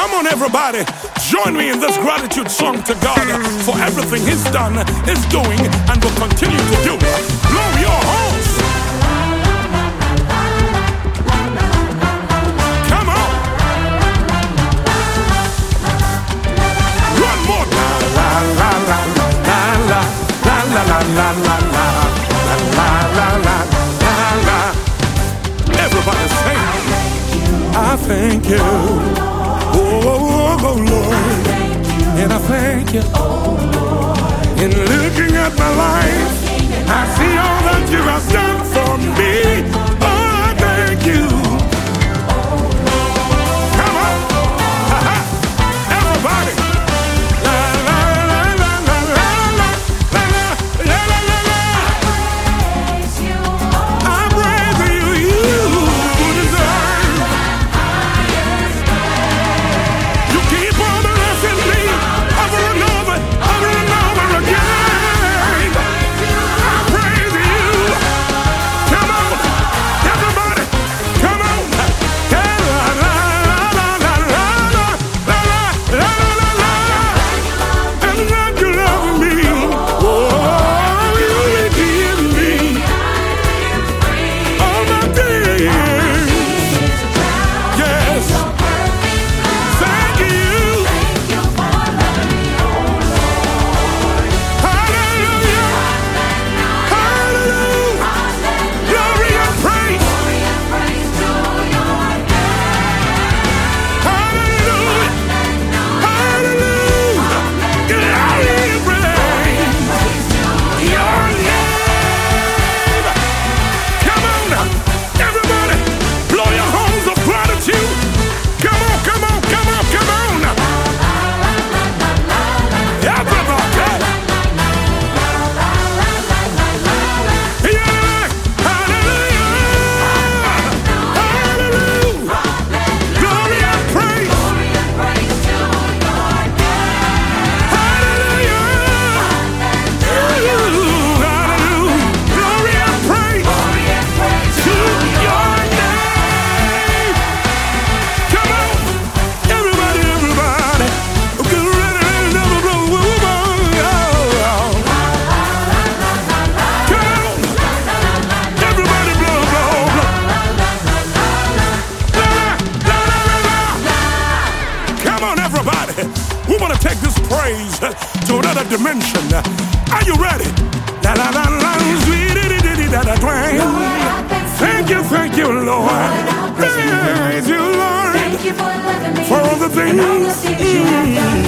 Come on, everybody, join me in this gratitude song to God for everything He's done, is doing, and will continue to do. Blow your horns. Come on. One more. La la la la la la la la la la la la la la la la. Everybody sing. I thank you. Oh, Lord, and I thank you. In looking at my life, I see all that you have done for me. Oh, I thank you. Come on, everybody. La la la la la la la la la la la la. I praise you. You deserve. You keep on blessing me over and over again. I praise you. Come on, everybody, come on. La la la la la la la la la la la. And that you love me. Oh, you give me all my days. Yes. Thank you. Hallelujah. Hallelujah. Glory and praise. Hallelujah. Hallelujah. Glory and praise. Your name. Come on now. Everybody, blow your horns of gratitude. Come on, come on, come on, come on. Everybody. Yeah. Hallelujah. Hallelujah. Glory and praise. Hallelujah. Hallelujah. Glory and praise to your name. Come on. Everybody, everybody. Get ready and never blow. Come on. Everybody blow, blow, blow. La, la, la, la, la. Come on, everybody. We want to take this praise to another dimension. Are you ready? La la la la, sweet da da twang. Thank you, Lord. Praise you, Lord, Thank you for loving me. for all the And all the things. things you have done.